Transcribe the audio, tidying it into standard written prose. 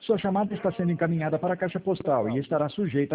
Sua chamada está sendo encaminhada para a caixa postal e estará sujeita